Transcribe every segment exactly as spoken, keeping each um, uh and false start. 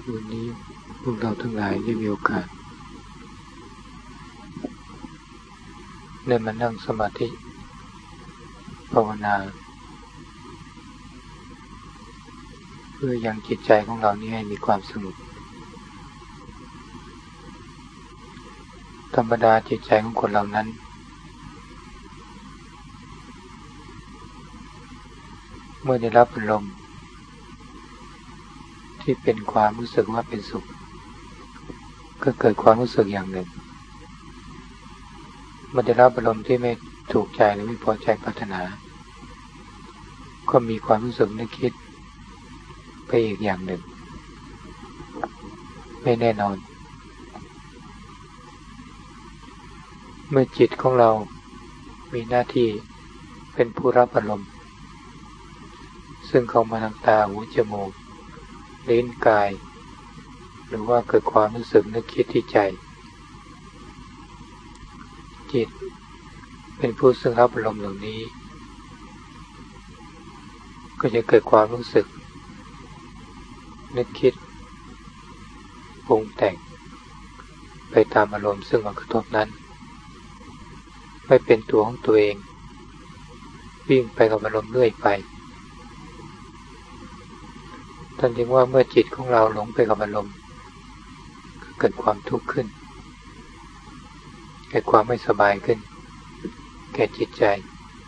วันนี้พวกเราทั้งหลายได้มีโอกาสได้มานั่งสมาธิภาวนาเพื่อยังจิตใจของเรานี้ให้มีความสงบธรรมดาจิตใจของคนเหล่านั้นเมื่อได้รับอารมณ์ที่เป็นความรู้สึกว่าเป็นสุขก็เกิดความรู้สึกอย่างหนึ่งเมื่อได้รับอารมณ์ที่ไม่ถูกใจหรือไม่พอใจปรารถนาก็มีความรู้สึกนึกคิดไปอีกอย่างหนึ่งไม่แน่นอนเมื่อจิตของเรามีหน้าที่เป็นผู้รับอารมณ์ซึ่งเข้ามาทางตาหูจมูกลิ้นกายหรือว่าเกิดความรู้สึกนึกคิดที่ใจจิตเป็นผู้ซึ่งรับอารมณ์เหล่านี้ก็จะเกิดความรู้สึกนึกคิดปรุงแต่งไปตามอารมณ์ซึ่งมากระทบนั้นไม่เป็นตัวของตัวเองวิ่งไปกับอารมณ์เรื่อยไปท่านจึงว่าเมื่อจิตของเราหลงไปกับอารมณ์เกิดความทุกข์ขึ้นเกิดความไม่สบายขึ้นแก่จิตใจ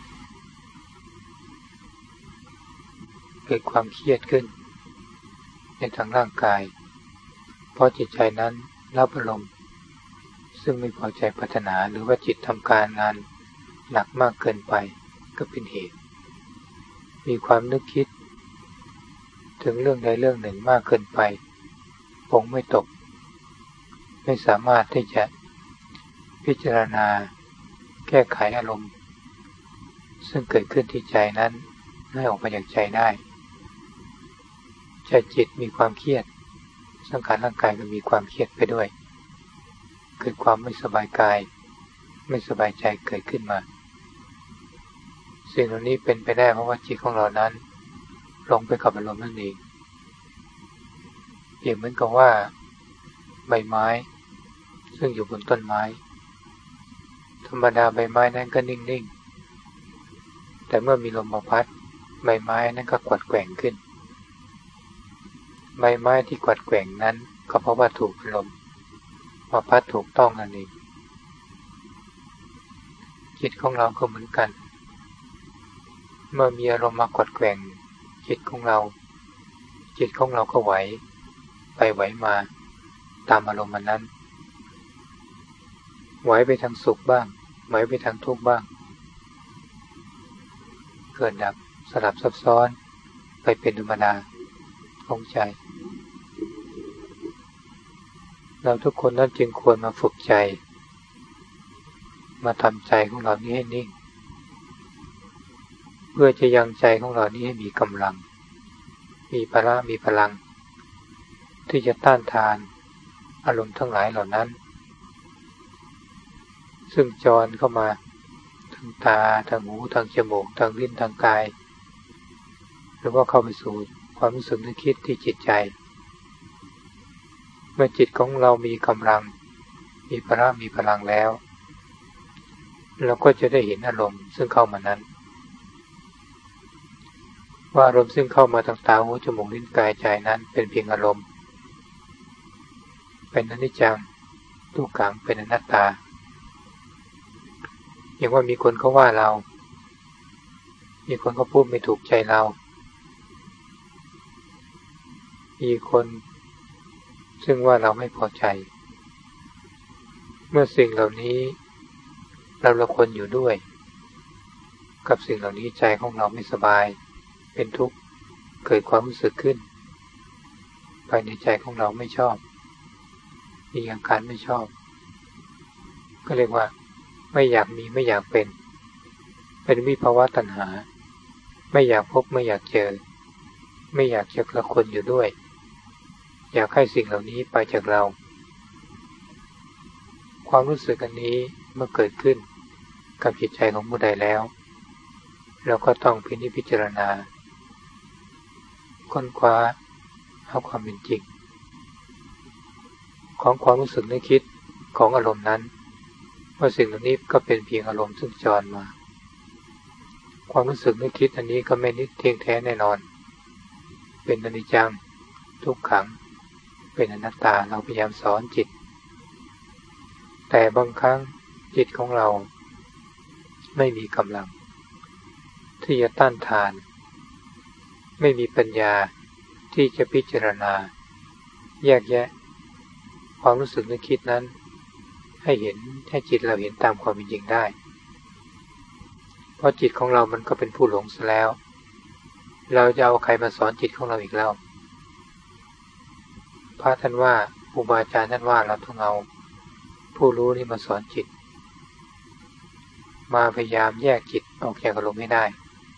เกิดความเครียดขึ้นในทางร่างกายเพราะจิตใจนั้นรับอารมณ์ซึ่งไม่พอใจปรารถนาหรือว่าจิตทำการงานหนักมากเกินไปก็เป็นเหตุมีความนึกคิดถึงเรื่องใดเรื่องหนึ่งมากเกินไปคงไม่ตกไม่สามารถที่จะพิจารณาแก้ไขอารมณ์ซึ่งเกิดขึ้นที่ใจนั้นให้ออกมาจากใจได้ใจจิตมีความเครียดสังขารร่างกายก็มีความเครียดไปด้วยเกิดความไม่สบายกายไม่สบายใจเกิดขึ้นมาสิ่งเหล่านี้เป็นไปได้เพราะว่าจิตของเรานั้นลงไปกับอารมณ์นั่นเองเปรียบเหมือนกับว่าใบไม้ซึ่งอยู่บนต้นไม้ธรรมดาใบไม้นั้นก็นิ่งๆแต่เมื่อมีลมมาพัดใบไม้นั้นก็กวัดแกว่งขึ้นใบไม้ที่กวัดแกว่งนั้นก็เพราะว่าถูกลมมาพัดถูกต้องนั่นเองจิตของเราก็เหมือนกันเมื่อมีอารมณ์มากวัดแกว่งจิตของเราจิตของเราก็ไหวไปไหวมาตามอารมณ์นั้นไหวไปทางสุขบ้างไหวไปทางทุกข์บ้างเกิดดับสลับซับซ้อนไปเป็นธรรมดาของใจเราทุกคนนั้นจึงควรมาฝึกใจมาทำใจของเรานี้ให้นิ่งเพื่อจะยังใจของเรานี้ให้มีกำลังมีพละมีพลังที่จะต้านทานอารมณ์ทั้งหลายเหล่านั้นซึ่งจรเข้ามาทางตาทางหูทางจมูกทางลิ้นทางกายหรือว่าเข้าไปสู่ความรู้สึกนึกคิดที่จิตใจเมื่อจิตของเรามีกำลังมีพละมีพลังแล้วเราก็จะได้เห็นอารมณ์ซึ่งเข้ามานั้นว่าอารมณ์ซึ่งเข้ามาทางตาหูจมูกลิ้นกายใจนั้นเป็นเพียงอารมณ์เป็นอนิจจังทุกขังเป็นอนัตตาอย่างว่ามีคนเขาว่าเรามีคนเขาพูดไม่ถูกใจเรามีคนซึ่งว่าเราไม่พอใจเมื่อสิ่งเหล่านี้เราละคนอยู่ด้วยกับสิ่งเหล่านี้ใจของเราไม่สบายเป็นทุกข์เกิดความรู้สึกขึ้นภายในใจของเราไม่ชอบมีอาการไม่ชอบก็เรียกว่าไม่อยากมีไม่อยากเป็นเป็นวิภาวะตัณหาไม่อยากพบไม่อยากเจอไม่อยากจะละคนอยู่ด้วยอยากให้สิ่งเหล่านี้ไปจากเราความรู้สึกอันนี้เมื่อเกิดขึ้นกับจิตใจของผู้ใดแล้วเราก็ต้องพินิจพิจารณาค้นคว้าเอาความเป็นจริงของความรู้สึกนึกคิดของอารมณ์นั้นว่าสิ่งเหล่านี้ก็เป็นเพียงอารมณ์ซึ่งจรมาความรู้สึกนึกคิดอันนี้ก็ไม่นิเที่ยงแท้แน่นอนเป็นอนิจจังทุกขังเป็นอนัตตาเราพยายามสอนจิตแต่บางครั้งจิตของเราไม่มีกำลังที่จะต้านทานไม่มีปัญญาที่จะพิจารณาแยกแยะความรู้สึกนึกคิดนั้นให้เห็นให้จิตเราเห็นตามความเป็นจริงได้เพราะจิตของเรามันก็เป็นผู้หลงซะแล้วเราจะเอาใครมาสอนจิตของเราอีกแล้วพระท่านว่าครูบาอาจารย์ท่านว่าเราต้องเอาผู้รู้นี่มาสอนจิตมาพยายามแยกจิตออกจากอารมณ์ให้ได้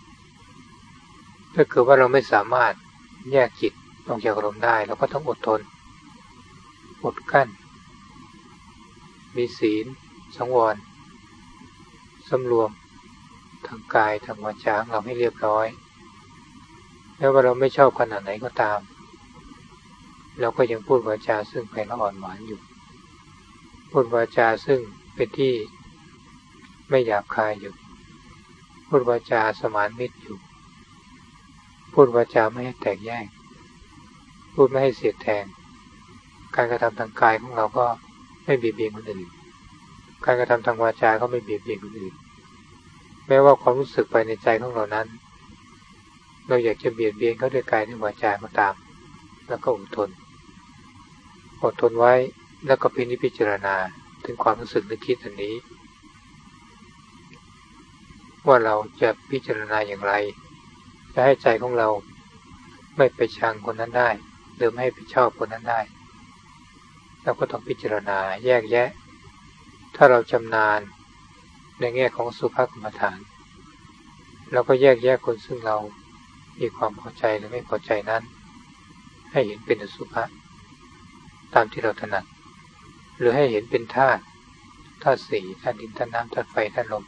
ถ้าเกิดว่าเราไม่สามารถแยกจิตออกจากอารมณ์ได้เราก็ต้องอดทนอดกั้นมีศีลสังวรสำรวมทางกายทางวาจาของเราให้เรียบร้อยแม้ว่าเราไม่ชอบขนาดไหนก็ตามเราก็ยังพูดวาจาซึ่งไพเราะอ่อนหวานอยู่พูดวาจาซึ่งเป็นที่ไม่หยาบคายอยู่พูดวาจาสมานมิตรอยู่พูดวาจาไม่ให้แตกแยกพูดไม่ให้เสียดแทงการกระทำทางกายของเราก็ไม่เบียดเบียนคนอื่นการกระทำทางวาจาก็ไม่เบียดเบียนคนอื่นแม้ว่าความรู้สึกภายในใจของเรานั้นเราอยากจะเบียดเบียนเขาด้วยกายด้วยวาจาก็ตามแล้วก็อดทนอดทนไว้แล้วก็พินิจพิจารณาถึงความรู้สึกนึกคิดอันนี้ว่าเราจะพิจารณาอย่างไรจะให้ใจของเราไม่ไปชังคนนั้นได้หรือไม่ให้ไปชอบคนนั้นได้เราก็ต้องพิจารณาแยกแยะถ้าเราชำนาญในแง่ของสุภกรรมฐานเราก็แยกแยะคนซึ่งเรามีความพอใจหรือไม่พอใจนั้นให้เห็นเป็นอสุภะตามที่เราถนัดหรือให้เห็นเป็นธาตุธาตุสี่ธาตุดินธาตุน้ำธาตุไฟธาตุลม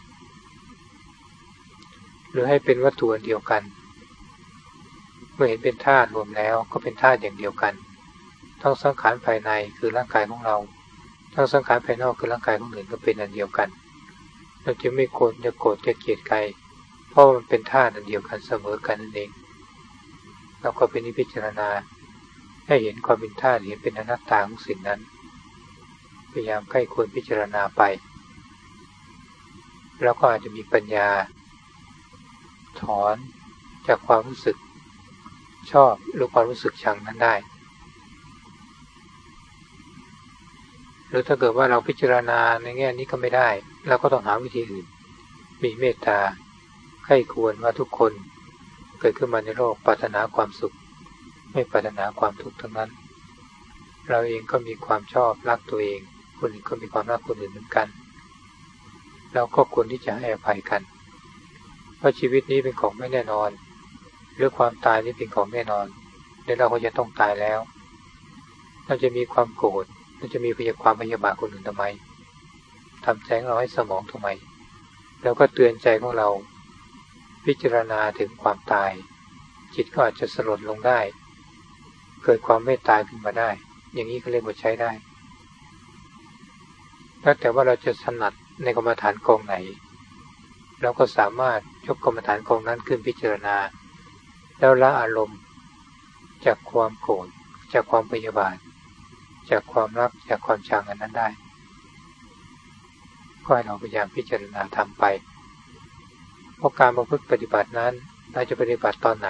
หรือให้เป็นวัตถุอันเดียวกันเมื่อเห็นเป็นธาตุรวมแล้วก็เป็นธาตุอย่างเดียวกันทั้งสังขารภายในคือร่างกายของเราทั้งสังขารภายนอกคือร่างกายของอื่นก็เป็นอันเดียวกันเราจะไม่โกรธจะโกรธจะเกลียดใครเพราะมันเป็นธาตุอันเดียวกันเสมอกันนั่นเองเราก็เป็นนิพพานาให้เห็นความเป็นธาตุเห็นเป็นอนัตตาของสิ่งนั้นพยายามใกล้ควรพิจารณาไปแล้วก็อาจจะมีปัญญาถอนจากความรู้สึกชอบหรือความรู้สึกชังนั้นได้หรือถ้าเกิดว่าเราพิจารณาในแง่นี้ก็ไม่ได้เราก็ต้องหาวิธีอื่นมีเมตตาใคร่ควรว่าทุกคนเกิดขึ้นมาในโลกปรารถนาความสุขไม่ปรารถนาความทุกข์ทั้งนั้นเราเองก็มีความชอบรักตัวเองคนอื่นก็มีความรักคนอื่นเหมือนกันเราก็ควรที่จะให้อภัยกันเพราะชีวิตนี้เป็นของไม่แน่นอนหรือความตายนี่เป็นของแน่นอนเดี๋ยวเราก็จะต้องตายแล้วเราจะมีความโกรธเราจะมีพยาความพยาบาทคนอื่นทำไมทำใจของเราให้สมองทำไมแล้วก็เตือนใจของเราพิจารณาถึงความตายจิตก็อาจจะสลดลงได้เกิดความไม่ตายขึ้นมาได้อย่างนี้ก็เรียกว่าใช้ได้แล้วแต่ว่าเราจะถนัดในกรรมฐานกองไหนเราก็สามารถยกกรรมฐานกองนั้นขึ้นพิจารณาแล้วละอารมณ์จากความโกรธจากความพยาบาทจากความรักจากความชังอันนั้นได้ก็ให้เราพยายามพิจารณาทำไปเพราะการประพฤติปฏิบัตินั้นเราจะปฏิบัติตอนไหน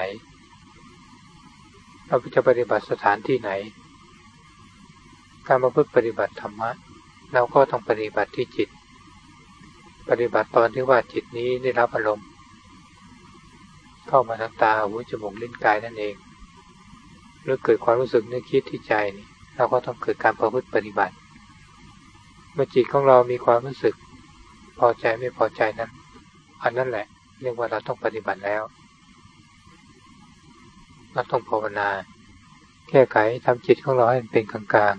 เราจะปฏิบัติสถานที่ไหนการประพฤติปฏิบัติธรรมะเราก็ต้องปฏิบัติที่จิตปฏิบัติตอนที่ว่าจิตนี้ได้รับอารมณ์เข้ามาทางตาหูจมูกลิ้นกายนั่นเองหรือเกิดความรู้สึกนึกคิดที่ใจนี่เราก็ต้องเกิดการประพฤติปฏิบัติเมื่อจิตของเรามีความรู้สึกพอใจไม่พอใจนั้นอันนั้นแหละเรียกว่าเราต้องปฏิบัติแล้วเราต้องภาวนาแก้ไขทำจิตของเราให้เป็นกลาง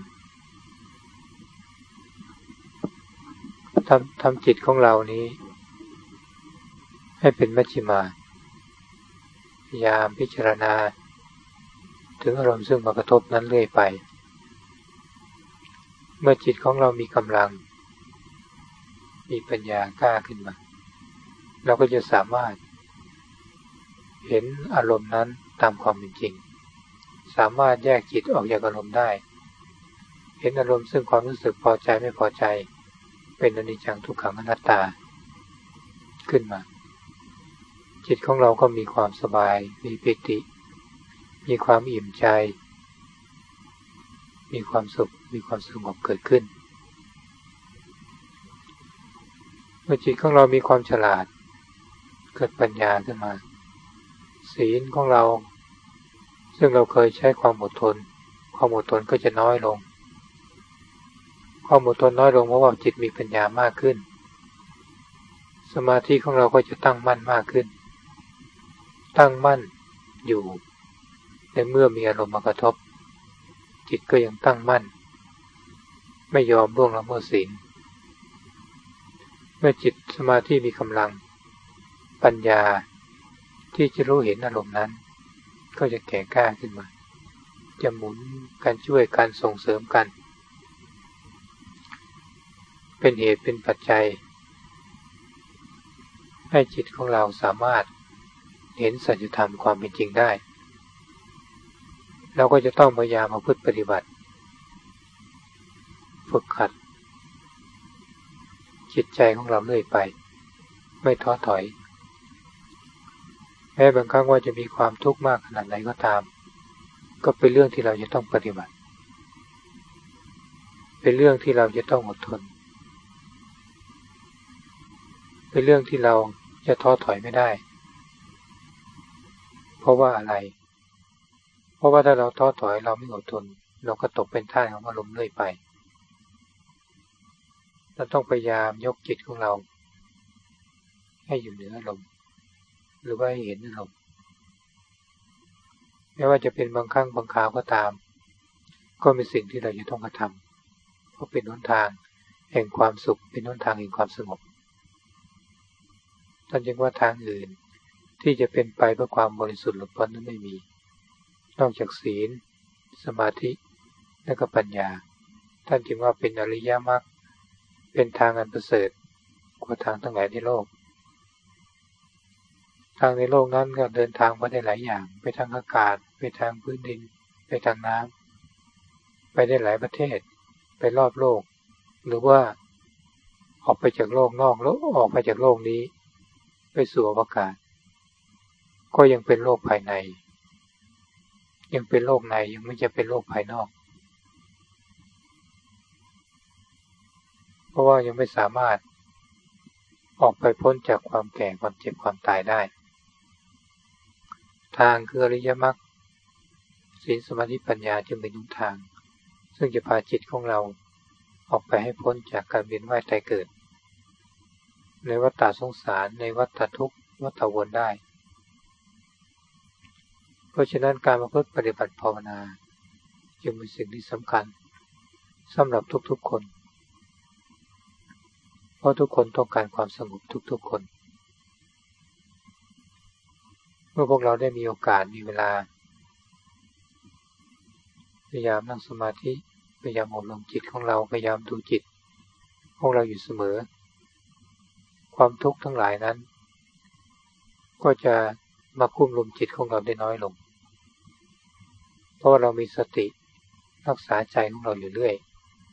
ๆทำทำจิตของเรานี้ให้เป็นมัชฌิมาพยายามพิจารณาถึงอารมณ์ซึ่งมากระทบนั้นเรื่อยไปเมื่อจิตของเรามีกำลังมีปัญญากล้าขึ้นมาเราก็จะสามารถเห็นอารมณ์นั้นตามความเป็นจริงสามารถแยกจิตออกจากอารมณ์ได้เห็นอารมณ์ซึ่งความรู้สึกพอใจไม่พอใจเป็นอนิจจังทุกขังอนัตตาขึ้นมาจิตของเราก็มีความสบายมีปิติมีความอิ่มใจมีความสุขมีความสงบเกิดขึ้นเมื่อจิตของเรามีความฉลาดเกิดปัญญาขึ้นมาศีลของเราซึ่งเราเคยใช้ความอดทนความอดทนก็จะน้อยลงความอดทนน้อยลงเพราะว่าจิตมีปัญญามากขึ้นสมาธิของเราก็จะตั้งมั่นมากขึ้นตั้งมั่นอยู่ในเมื่อมีอารมณ์มากระทบจิตก็ยังตั้งมั่นไม่ยอมล่วงละเมิดศีลเมื่อจิตสมาธิมีกำลังปัญญาที่จะรู้เห็นอารมณ์นั้นก็จะแก่กล้าขึ้นมาจะหมุนกันช่วยกันส่งเสริมกันเป็นเหตุเป็นปัจจัยให้จิตของเราสามารถเห็นสัจธรรมความเป็นจริงได้เราก็จะต้องพยายามประพฤติปฏิบัติฝึกขัดจิตใจของเราเรื่อยไปไม่ท้อถอยแม้บางครั้งว่าจะมีความทุกข์มากขนาดไหนก็ตามก็เป็นเรื่องที่เราจะต้องปฏิบัติเป็นเรื่องที่เราจะต้องอดทนเป็นเรื่องที่เราจะท้อถอยไม่ได้เพราะว่าอะไรเพราะว่าถ้าเราท้อถอยเราไม่อดทนเราก็ตกเป็นทาสของอารมณ์เรื่อยไปเราต้องพยายามยกจิตของเราให้อยู่เหนืออารมณ์หรือว่าให้เห็นอารมณ์ไม่ว่าจะเป็นบางครั้งบางคราวก็ตามก็เป็นสิ่งที่เราจะต้องกระทำเพราะเป็นหนทางแห่งความสุขเป็นหนทางแห่งความสงบท่านจึงว่าทางอื่นที่จะเป็นไปเพื่อความบริสุทธิ์หลุดพ้นนั้นไม่มีนอกจากศีลสมาธิและก็ปัญญาท่านจึงว่าเป็นอริยมรรคเป็นทางอันประเสริฐกว่าทางทั้งหลายในโลกทางในโลกนั้นก็เดินทางไปได้หลายอย่างไปทางอากาศไปทางพื้นดินไปทางน้ำไปได้หลายประเทศไปรอบโลกหรือว่าออกไปจากโลกนอกแล้วออกไปจากโลกนี้ไปสู่อวกาศก็ยังเป็นโลกภายในยังเป็นโลกในยังไม่จะเป็นโลกภายนอกเพราะว่ายังไม่สามารถออกไปพ้นจากความแก่ความเจ็บความตายได้ทางคืออริยมรรคศีลสมาธิปัญญาจึงเป็นทางซึ่งจะพาจิตของเราออกไปให้พ้นจากการเวียนว่ายตายเกิดในวัฏฏะสงสารในวัฏทุกข์วัฏวนได้เพราะฉะนั้นการประพฤติปฏิบัติภาวนาจึงเป็นสิ่งที่สำคัญสำหรับทุกๆคนเพราะทุกคนต้องการความสงบทุกๆคนเมื่อพวกเราได้มีโอกาสมีเวลาพยายามนั่งสมาธิพยายามอบรมจิตของเราพยายามดูจิตของเราอยู่เสมอความทุกข์ทั้งหลายนั้นก็จะมาคุ้มลุมจิตของเราได้น้อยลงเพราะว่าเรามีสติรักษาใจของเราอยู่เรื่อย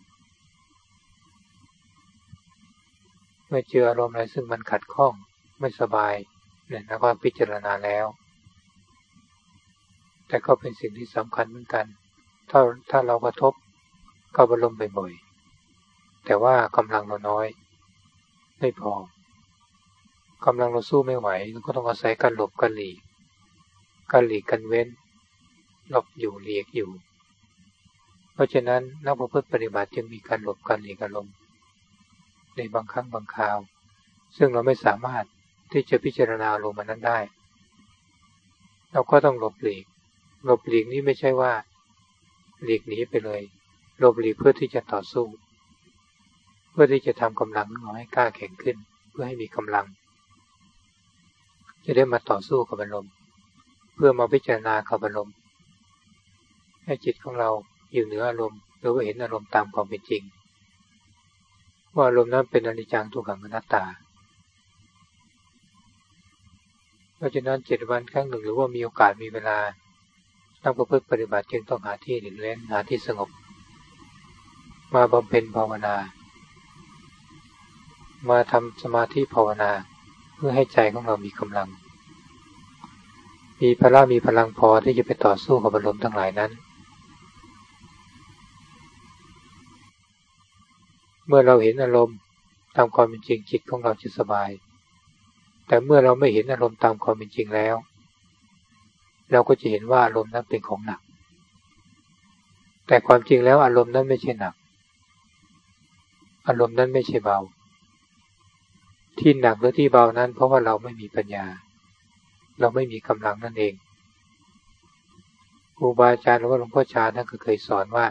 เมื่อเจออารมณ์อะไรซึ่งมันขัดข้องไม่สบายเนี่ยนะความพิจารณาแล้วแต่ก็เป็นสิ่งที่สำคัญเหมือนกันถ้าถ้าเรากระทบกับอารมณ์บ่อยๆแต่ว่ากำลังเราน้อยไม่พอกำลังเราสู้ไม่ไหวเราก็ต้องอาศัยการหลบการหลีกการหลีกการเว้นหลบอยู่หลีกอยู่เพราะฉะนั้นนักประพฤติปฏิบัติจึงมีการหลบการหลีกอารมณ์ในบางครั้งบางคราวซึ่งเราไม่สามารถที่จะพิจารณาอารมณ์นั้นได้เราก็ต้องหลบหลีกหลบหลีกนี้ไม่ใช่ว่าหลีกหนีไปเลยหลบหลีกเพื่อที่จะต่อสู้เพื่อที่จะทำกำลังของเราให้กล้าแข็งขึ้นเพื่อให้มีกำลังจะได้มาต่อสู้กับอารมณ์เพื่อมาพิจารณากับอารมณ์ให้จิตของเราอยู่เหนืออารมณ์หรือว่าเห็นอารมณ์ตามความเป็นจริงว่าอารมณ์นั้นเป็นอนิจจังทุกขังอนัตตาเพราะฉะนั้นเจ็ดวันครั้งหนึ่งหรือว่ามีโอกาสมีเวลานักประพฤติปฏิบัติจึงต้องหาที่หลีกเล่นหาที่สงบมาบำเพ็ญภาวนามาทำสมาธิภาวนาเพื่อให้ใจของเรามีกำลังมีพละมีพลังพอที่จะไปต่อสู้กับอารมณ์ทั้งหลายนั้นเมื่อเราเห็นอารมณ์ตามความเป็นจริงจิตของเราจะสบายแต่เมื่อเราไม่เห็นอารมณ์ตามความเป็นจริงแล้วเราก็จะเห็นว่าอารมณ์นั้นเป็นของหนักแต่ความจริงแล้วอารมณ์นั้นไม่ใช่หนักอารมณ์นั้นไม่ใช่เบาที่หนักหรือที่เบานั้นเพราะว่าเราไม่มีปัญญาเราไม่มีกำลังนั่นเองครูบาอาจารย์หรือว่าหลวงพ่อชาท่านก็เคยสอนว่า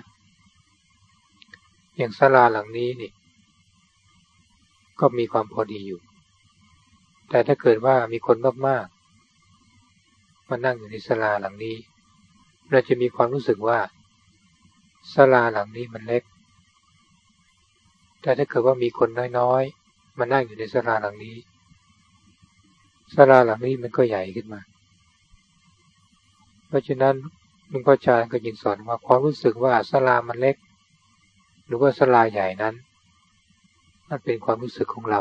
อย่างศาลาหลังนี้นี่ก็มีความพอดีอยู่แต่ถ้าเกิดว่ามีคนมากๆมานั่งอยู่ในศาลาหลังนี้เราจะมีความรู้สึกว่าศาลาหลังนี้มันเล็กแต่ถ้าเกิดว่ามีคนน้อยๆมานั่งอยู่ในศาลาหลังนี้ศาลาหลังนี้มันก็ใหญ่ขึ้นมาเพราะฉะนั้นหลวงพ่อชาก็ยิ่งสอนว่าความรู้สึกว่าศาลามันเล็กหรือว่าศาลาใหญ่นั้นมันเป็นความรู้สึกของเรา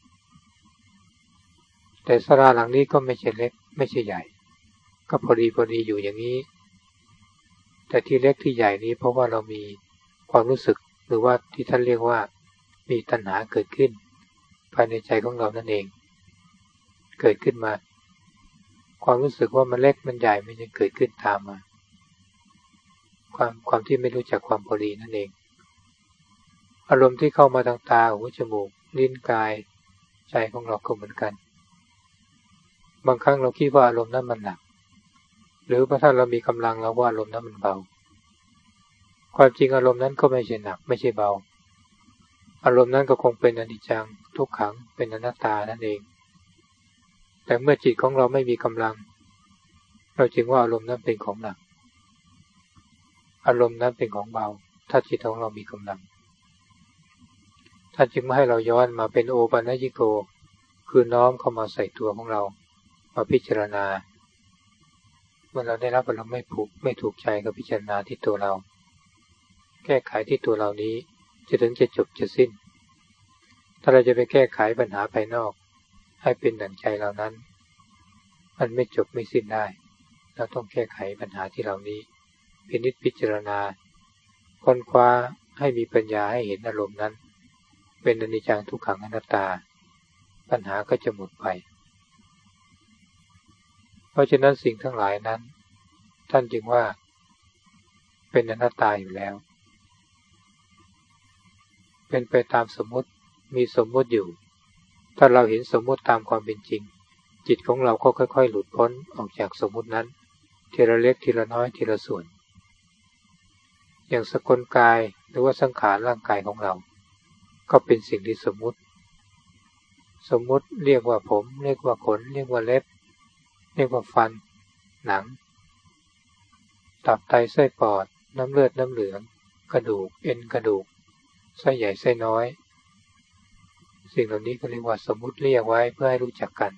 แต่ศาลาหลังนี้ก็ไม่ใช่เล็กไม่ใช่ใหญ่ก็พอดีพอดีอยู่อย่างนี้แต่ที่เล็กที่ใหญ่นี้เพราะว่าเรามีความรู้สึกหรือว่าที่ท่านเรียกว่ามีตัณหาเกิดขึ้นภายในใจของเรานั่นเองเกิดขึ้นมาความรู้สึกว่ามันเล็กมันใหญ่มันยังเกิดขึ้นตามมาความความที่ไม่รู้จักความพอดีนั่นเองอารมณ์ที่เข้ามาทางตาหูจมูกลิ้นกายใจของเราก็เหมือนกันบางครั้งเราคิดว่าอารมณ์นั้นมันหนักหรือถ้าเรามีกำลังเราว่าอารมณ์นั้นมันเบาความจริงอารมณ์นั้นก็ไม่ใช่หนักไม่ใช่เบาอารมณ์นั้นก็คงเป็นอนิจจังทุกขังเป็นอนัตตานั่นเองแต่เมื่อจิตของเราไม่มีกำลังเราจึงว่าอารมณ์นั้นเป็นของหนักอารมณ์นั้นเป็นของเบาถ้าจิตของเรามีกำลังท่านจึงไม่ให้เราย้อนมาเป็นโอปัญญิโกคือน้อมเข้ามาใส่ตัวของเรามาพิจารณาเมื่อเราได้รับอารมณ์ไม่ผูกไม่ถูกใจก็พิจารณาที่ตัวเราแก้ไขที่ตัวเรานี้จะถึงจะจบจะสิ้นถ้าเราจะไปแก้ไขปัญหาภายนอกให้เป็นดั่งใจเรานั้นมันไม่จบไม่สิ้นได้เราต้องแก้ไขปัญหาที่เรานี้พินิจพิจารณาค้นคว้าให้มีปัญญาให้เห็นอารมณ์นั้นเป็นอนิจจังทุกขังอนัตตาปัญหาก็จะหมดไปเพราะฉะนั้นสิ่งทั้งหลายนั้นท่านจึงว่าเป็นอนัตตาอยู่แล้วเป็นไปตามสมมติมีสมมติอยู่ถ้าเราเห็นสมมติตามความเป็นจริงจิตของเราก็ค่อยๆหลุดพ้นออกจากสมมตินั้นทีละเล็กทีละน้อยทีละส่วนอย่างสกลกายหรือว่าสังขารร่างกายของเราก็เป็นสิ่งที่สมมุติสมมุติเรียกว่าผมเรียกว่าขนเรียกว่าเล็บเรียกว่าฟันหนังตับไตไส้ปอดน้ำเลือดน้ำเหลืองกระดูกเอ็นกระดูกไส้ใหญ่ไส้น้อยสิ่งเหล่านี้ก็เรียกว่าสมมุติเรียกไว้เพื่อให้รู้จักกัน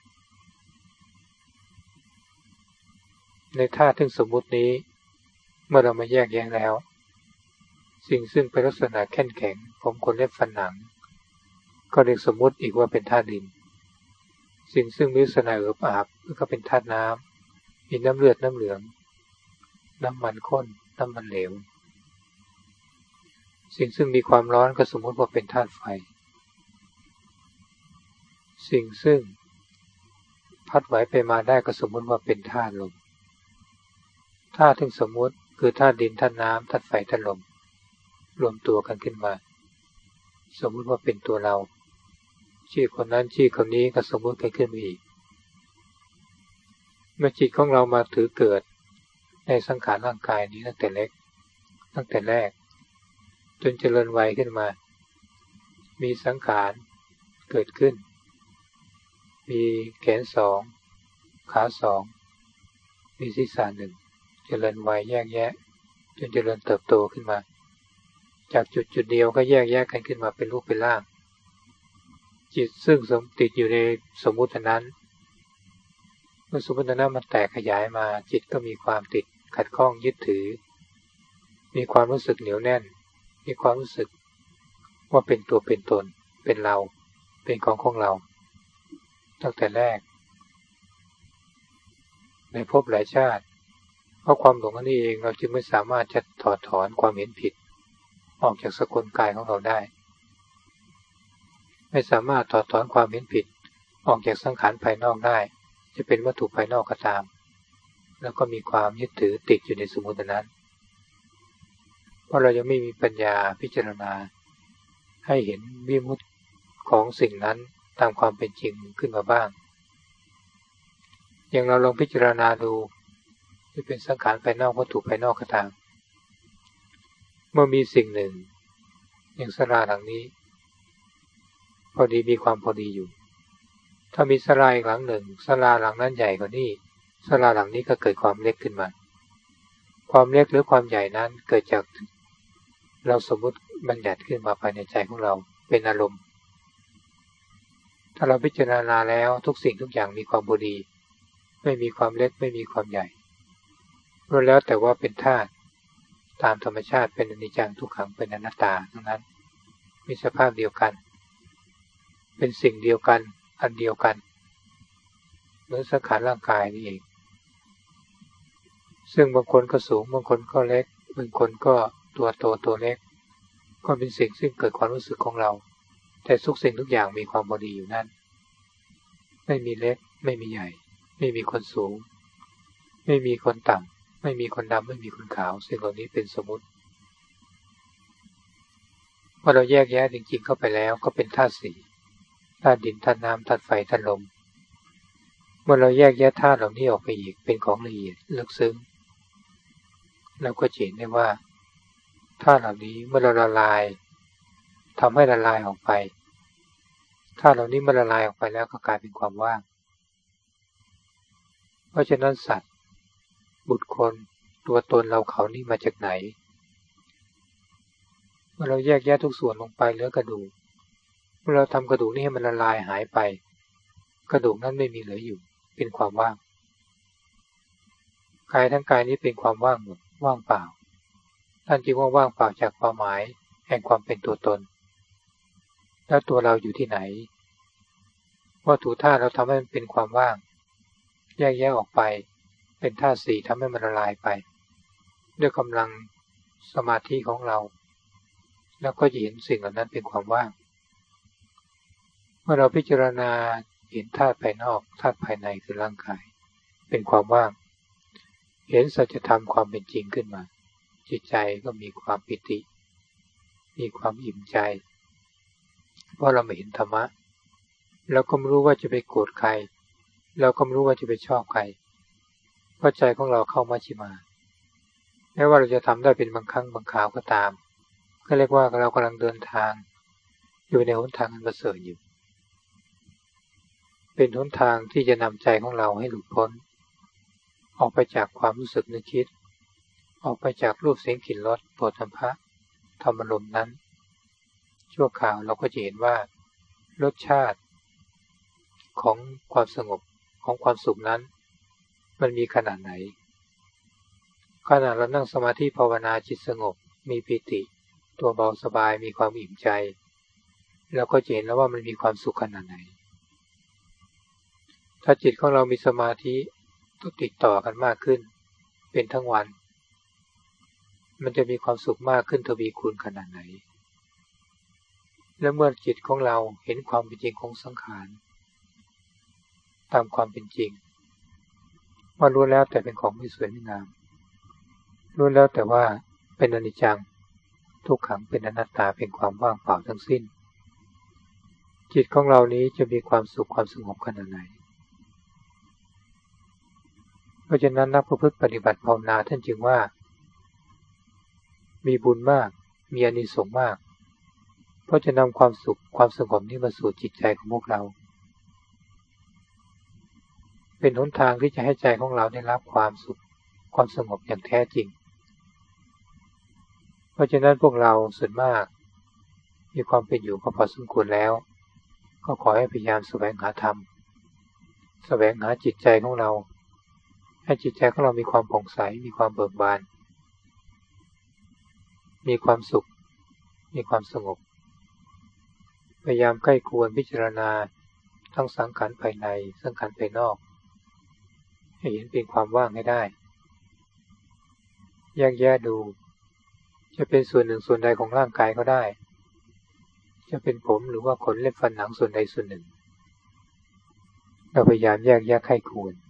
ในท่าทึ่งสมมุตินี้เมื่อเรามาแยกแยะแล้วสิ่งซึ่งเป็นลักษณะแข็งแข็งผมขนเล็บฟันหนังก็เรียกสมมุติอีกว่าเป็นธาตุดินสิ่งซึ่งมีลักษณะเอิบอาบก็เป็นธาตุน้ำมีน้ำเลือดน้ำเหลืองน้ำมันข้นน้ำมันเหลวสิ่งซึ่งมีความร้อนก็สมมุติว่าเป็นธาตุไฟสิ่งซึ่งพัดไหวไปมาได้ก็สมมุติว่าเป็นธาตุลมธาตุทึ่งสมมุติคือธาตุดินธาตุน้ำธาตุไฟธาตุลมรวมตัวกันขึ้นมาสมมุติว่าเป็นตัวเราชื่อคนนั้นชื่อคนนี้ก็สมมุติกันขึ้นมาอีกเมื่อจิตของเรามาถือเกิดในสังขารร่างกายนี้ตั้งแต่เล็กตั้งแต่แรกจนเจริญวัยขึ้นมามีสังขารเกิดขึ้นมีแขนสองขาสองมีศีรษะหนึ่งเจริญวัยแยกแยะจนเจริญเติบโตขึ้นมาจากจุดจุดเดียวก็แยกแยกกันขึ้นมาเป็นรูปเป็นร่างจิตซึ่งสมติดอยู่ในสมมุตินั้นเมื่อสมมุตินั้นมันแตกขยายมาจิตก็มีความติดขัดข้องยึดถือมีความรู้สึกเหนียวแน่นมีความรู้สึกว่าเป็นตัวเป็นตนเป็นเราเป็นของของเราตั้งแต่แรกในภพหลายชาติเพราะความหลงอันนี้เองเราจึงไม่สามารถจะถอดถอนความเห็นผิดออกจากสกุลกายของเราได้ไม่สามารถถอดถอนความเห็นผิดออกจากสังขารภายนอกได้จะเป็นวัตถุภายนอกก็ตามแล้วก็มีความยึดถือติดอยู่ในสมมุตินั้นเพราะเรายังไม่มีปัญญาพิจารณาให้เห็นวิมุตติของสิ่งนั้นตามความเป็นจริงขึ้นมาบ้างอย่างเราลองพิจารณาดูจะเป็นสังขารภายนอกวัตถุภายนอกก็ตามเมื่อมีสิ่งหนึ่งอย่างศาลาหลังนี้พอดีมีความพอดีอยู่ถ้ามีศาลาอีกหลังหนึ่งศาลาหลังนั้นใหญ่กว่านี้ศาลาหลังนี้ก็เกิดความเล็กขึ้นมาความเล็กหรือความใหญ่นั้นเกิดจากเราสมมุติบัญญัติขึ้นมาภายในใจของเราเป็นอารมณ์ถ้าเราพิจารณาแล้วทุกสิ่งทุกอย่างมีความพอดีไม่มีความเล็กไม่มีความใหญ่ล้วนแล้วแต่ว่าเป็นธาตุตามธรรมชาติเป็นอนิจจังทุกขังเป็นอนัตตาทั้งนั้นมีสภาพเดียวกันเป็นสิ่งเดียวกันอันเดียวกันเหมือนสังขารร่างกายนี่เองซึ่งบางคนก็สูงบางคนก็เล็กบางคนก็ตัวโตตัวเล็กก็เป็นสิ่งซึ่งเกิดความรู้สึกของเราแต่ทุกสิ่งทุกอย่างมีความพอดีอยู่นั่นไม่มีเล็กไม่มีใหญ่ไม่มีคนสูงไม่มีคนต่ำไม่มีคนดำไม่มีคนขาวสิ่งเหล่านี้เป็นสมมุติเมื่อเราแยกแยะจริงๆเข้าไปแล้วก็เป็นธาตุสี่ธาตุดินธาตุน้ำธาตุไฟธาตุลมเมื่อเราแยกแยะธาตุเหล่านี้ออกไปอีกเป็นของละเอียดลึกซึ้งเราก็เห็นได้ว่าธาตุเหล่านี้เมื่อเราละลายทำให้ละลายออกไปธาตุเหล่านี้เมื่อละลายออกไปแล้วก็กลายเป็นความว่างเพราะฉะนั้นสัตว์บุคคลตัวตนเราเขานี่มาจากไหนเมื่อเราแยกแยะทุกส่วนลงไปเหลือกระดูกเมื่อเราทำกระดูกนี้ให้มันละลายหายไปกระดูกนั้นไม่มีเหลืออยู่เป็นความว่างกายทั้งกายนี้เป็นความว่างหมดว่างเปล่าท่านจึงว่าว่างเปล่าจากความหมายแห่งความเป็นตัวตนแล้วตัวเราอยู่ที่ไหนวัตถุธาตุเราทำให้มันเป็นความว่างแยกแยะออกไปเป็นธาตุสี่ทำให้มันละลายไปด้วยกำลังสมาธิของเราแล้วก็จะเห็นสิ่งเหล่านั้นเป็นความว่างเมื่อเราพิจารณาเห็นธาตุภายนอกธาตุภายในคือร่างกายเป็นความว่างเห็นสัจธรรมความเป็นจริงขึ้นมาจิตใจก็มีความปิติมีความอิ่มใจเพราะเราไม่เห็นธรรมะเราก็ไม่รู้ว่าจะไปโกรธใครเราก็ไม่รู้ว่าจะไปชอบใครเพราะใจของเราเข้ามัชฌิมาแม้ว่าเราจะทำได้เป็นบางครั้งบางคราวก็ตามก็เรียกว่าเรากำลังเดินทางอยู่ในหนทางอันประเสริฐอยู่เป็นหนทางที่จะนำใจของเราให้หลุดพ้นออกไปจากความรู้สึกนึกคิดออกไปจากรูปเสียงกลิ่นรสโผฏฐัพพะธรรมารมณ์นั้นชั่วคราวเราก็จะเห็นว่ารสชาติของความสงบของความสุขนั้นมันมีขนาดไหนขณะเรานั่งสมาธิภาวนาจิตสงบมีปิติตัวเบาสบายมีความอิ่มใจเราก็จะเห็นแล้วว่ามันมีความสุขขนาดไหนถ้าจิตของเรามีสมาธิติดต่อกันมากขึ้นเป็นทั้งวันมันจะมีความสุขมากขึ้นทวีคูณขนาดไหนและเมื่อจิตของเราเห็นความเป็นจริงของสังขารตามความเป็นจริงว่ารู้แล้วแต่เป็นของไม่สวยไม่งามรู้แล้วแต่ว่าเป็นอนิจจังทุกขังเป็นอนัตตาเป็นความว่างเปล่าทั้งสิ้นจิตของเรานี้จะมีความสุขความสงบขนาดไหนเพราะฉะนั้นนักประพฤติปฏิบัติภาวนาท่านจึงว่ามีบุญมากมีอานิสงส์มากเพราะจะนำความสุขความสงบนี้มาสู่จิตใจของพวกเราเป็นหนทางที่จะให้ใจของเราได้รับความสุขความสงบอย่างแท้จริงเพราะฉะนั้นพวกเราส่วนมากมีความเป็นอยู่ก็พอสมควรแล้วก็ขอให้พยายามแสวงหาธรรมแสวงหาจิตใจของเราให้จิตใจของเรามีความผ่องใสมีความเบิกบานมีความสุขมีความสงบพยายามใกล้ควรพิจารณาทั้งสังขารภายในสังขารภายนอกให้เห็นเป็นความว่างให้ได้แยกแยะดูจะเป็นส่วนหนึ่งส่วนใดของร่างกายก็ได้จะเป็นผมหรือว่าขนเล็บฟันหนังส่วนใดส่วนหนึ่งเราพยายามแยกแยะใกล้ควร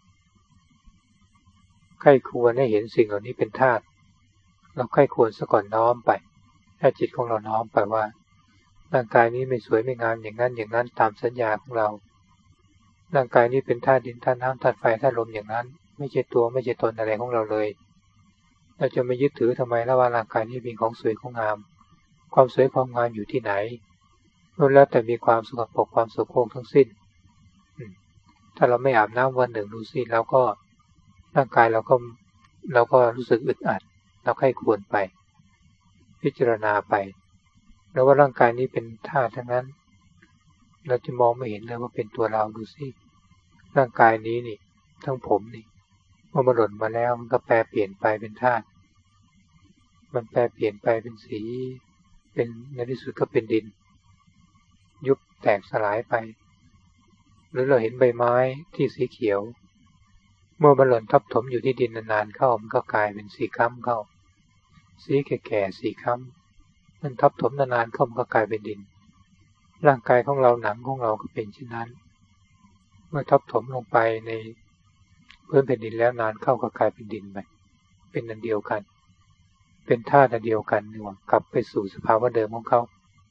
ใกล้ควรให้เห็นสิ่งเหล่านี้เป็นธาตุเราใกล้ควรซะก่อนน้อมไปให้จิตของเราน้อมไปว่าร่างกายนี้ไม่สวยไม่งามอย่างนั้นอย่างนั้นตามสัญญาของเราร่างกายนี้เป็นธาตุดินธาตุน้ำธาตุไฟธาตุลมอย่างนั้นไม่ใช่ตัวไม่ใช่ตนอะไรของเราเลยเราจะไม่ยึดถือทำไมแล้วว่าร่างกายนี้เป็นของสวยของงามความสวยความงามอยู่ที่ไหนล้วนแล้วแต่มีความสกปรกความโสโครกทั้งสิ้นถ้าเราไม่อาบน้ำวันหนึ่งดูสิแล้วก็ร่างกายเราก็เราก็รู้สึกอึดอัดเราใคร่ควรไปพิจารณาไปแล้วว่าร่างกายนี้เป็นธาตุทั้งนั้นเราจะมองไม่เห็นเลยว่าเป็นตัวเราดูสิร่างกายนี้นี่ทั้งผมนี่เมื่อมันหล่นมาแล้วมันก็แปรเปลี่ยนไปเป็นธาตุมันแปรเปลี่ยนไปเป็นสีเป็นในที่สุดก็เป็นดินยุบแตกสลายไปหรือเราเห็นใบไม้ที่สีเขียวเมื่อมันหล่นทับถมอยู่ที่ดินนานๆเข้ามันก็กลายเป็นสีคล้ำเข้าสีแก่ๆสีคล้ำมันทับถมนานๆเข้ามันก็กลายเป็นดินร่างกายของเราหนังของเราก็เป็นเช่นนั้นเมื่อทับถมลงไปในพื้นแผ่นดินแล้วนานเข้าก็กลายเป็นดินไปเป็นอันเดียวกันเป็นธาตุอันเดียวกันนี่หว่ากลับไปสู่สภาวะเดิมของเขา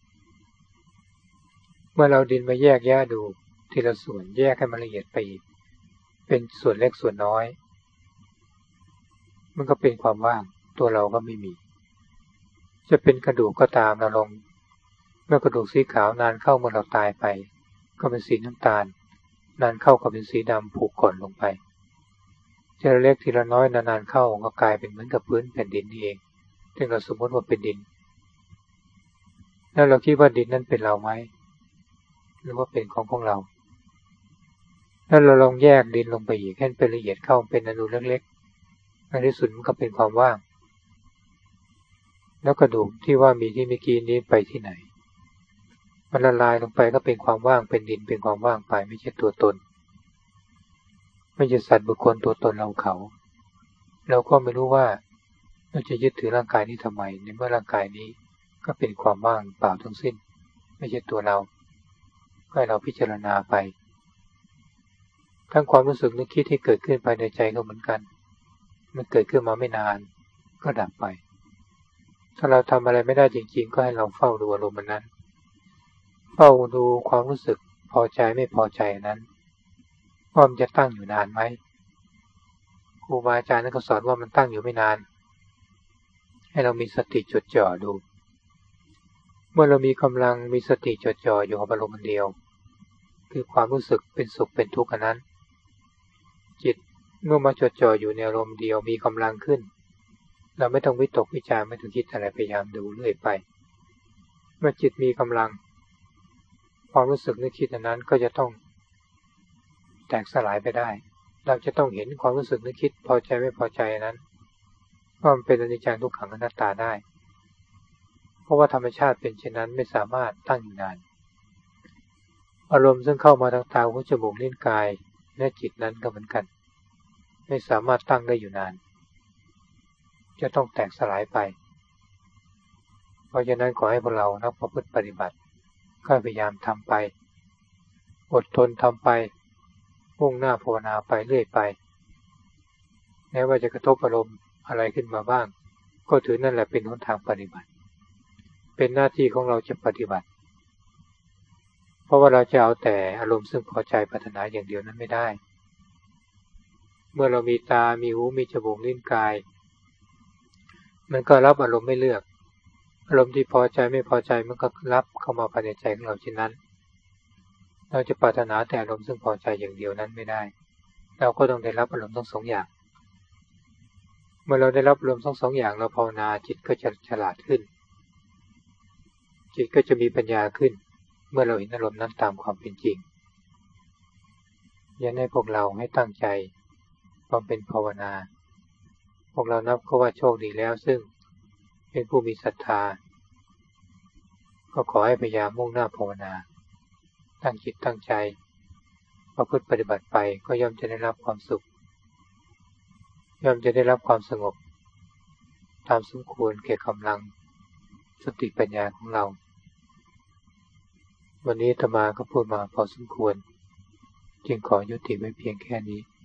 เมื่อเราดินมาแยกแยะดูทีละส่วนแยกให้มันละเอียดไปอีกเป็นส่วนเล็กส่วนน้อยมันก็เป็นความว่างตัวเราก็ไม่มีจะเป็นกระดูกก็ตามเราลงเมื่อกระดูกสีขาวนานเข้าเมื่อเราตายไปก็เป็นสีน้ำตาลนานเข้าก็เป็นสีดำผุก่อนลงไปทีละเล็กทีละน้อยนานๆเข้าก็กลายเป็นเหมือนกับพื้นแผ่นดินนี่เองซึ่งเราสมมติว่าเป็นดินแล้วเราคิดว่าดินนั้นเป็นเราไหมหรือว่าเป็นของของเราแล้วเราลองแยกดินลงไปอีกให้เป็นละเอียดเข้าเป็นอนุเล็กๆในที่สุดมันก็เป็นความว่างแล้วกระดูกที่ว่ามีที่เมื่อกี้นี้ไปที่ไหนมันละลายลงไปก็เป็นความว่างเป็นดินเป็นความว่างไปไม่ใช่ตัวตนไม่ใช่สัตว์บุคคลตัวตนเราเขาเราก็ไม่รู้ว่าเราจะยึดถือร่างกายนี้ทำไมในเมื่อร่างกายนี้ก็เป็นความว่างเปล่าทั้งสิ้นไม่ใช่ตัวเราก็ให้เราพิจารณาไปทั้งความรู้สึกนึกคิดที่เกิดขึ้นภายในใจก็เหมือนกันมันเกิดขึ้นมาไม่นานก็ดับไปถ้าเราทำอะไรไม่ได้จริงๆก็ให้เราเฝ้าดูอารมณ์นั้นเฝ้าดูความรู้สึกพอใจไม่พอใจนั้นว่ามันจะตั้งอยู่นานไหมครูบาอาจารย์นั้นก็สอนว่ามันตั้งอยู่ไม่นานให้เรามีสติจดจ่อดูเมื่อเรามีกำลังมีสติจดจ่ออยู่กับอารมณ์เดียวคือความรู้สึกเป็นสุขเป็นทุกข์นั้นจิตเมื่อมาจดจ่ออยู่ในอารมณ์เดียวมีกำลังขึ้นเราไม่ต้องวิตกวิจารไม่ต้องคิดอะไรพยายามดูเรื่อยไปเมื่อจิตมีกำลังความรู้สึกนึกคิดนั้นก็จะต้องแตกสลายไปได้เราจะต้องเห็นความรู้สึกนึกคิดพอใจไม่พอใจนั้นว่ามันเป็นอนิจจังทุกขังอนัตตาได้เพราะว่าธรรมชาติเป็นเช่นนั้นไม่สามารถตั้งอยู่นานอารมณ์ซึ่งเข้ามาทางตาหูจมูกลิ้นกายและจิตนั้นก็เหมือนกันไม่สามารถตั้งได้อยู่นานจะต้องแตกสลายไปเพราะฉะนั้นขอให้พวกเรานักประพฤติปฏิบัติก็พยายามทำไปอดทนทำไปมุ่งหน้าภาวนาไปเรื่อยไปแม้ว่าจะกระทบอารมณ์อะไรขึ้นมาบ้างก็ถือนั่นแหละเป็นหนทางปฏิบัติเป็นหน้าที่ของเราจะปฏิบัติเพราะว่าเราจะเอาแต่อารมณ์ซึ่งพอใจปรารถนาอย่างเดียวนั้นไม่ได้เมื่อเรามีตามีหูมีจมูกลิ้นกายมันก็รับอารมณ์ไม่เลือกอารมณ์ที่พอใจไม่พอใจมันก็รับเข้ามาภายในใจของเราเช่นนั้นเราจะปรารถนาแต่อารมณ์ซึ่งพอใจอย่างเดียวนั้นไม่ได้เราก็ต้องได้รับอารมณ์ทั้งสองอย่างเมื่อเราได้รับอารมณ์ทั้งสองอย่างเราภาวนาจิตก็จะฉลาดขึ้นจิตก็จะมีปัญญาขึ้นเมื่อเราเห็นอารมณ์นั้นตามความเป็นจริงยันให้พวกเราให้ตั้งใจบำเพ็ญภาวนาพวกเรานับก็ว่าโชคดีแล้วซึ่งเป็นผู้มีศรัทธาก็ขอให้พยายามมุ่งหน้าภาวนาตั้งจิตตั้งใจประพฤติปฏิบัติไปก็ย่อมจะได้รับความสุขย่อมจะได้รับความสงบตามสมควรแก่กำลังสติปัญญาของเราวันนี้อาตมาก็พูดมาพอสมควรจึงขอยุติไว้เพียงแค่นี้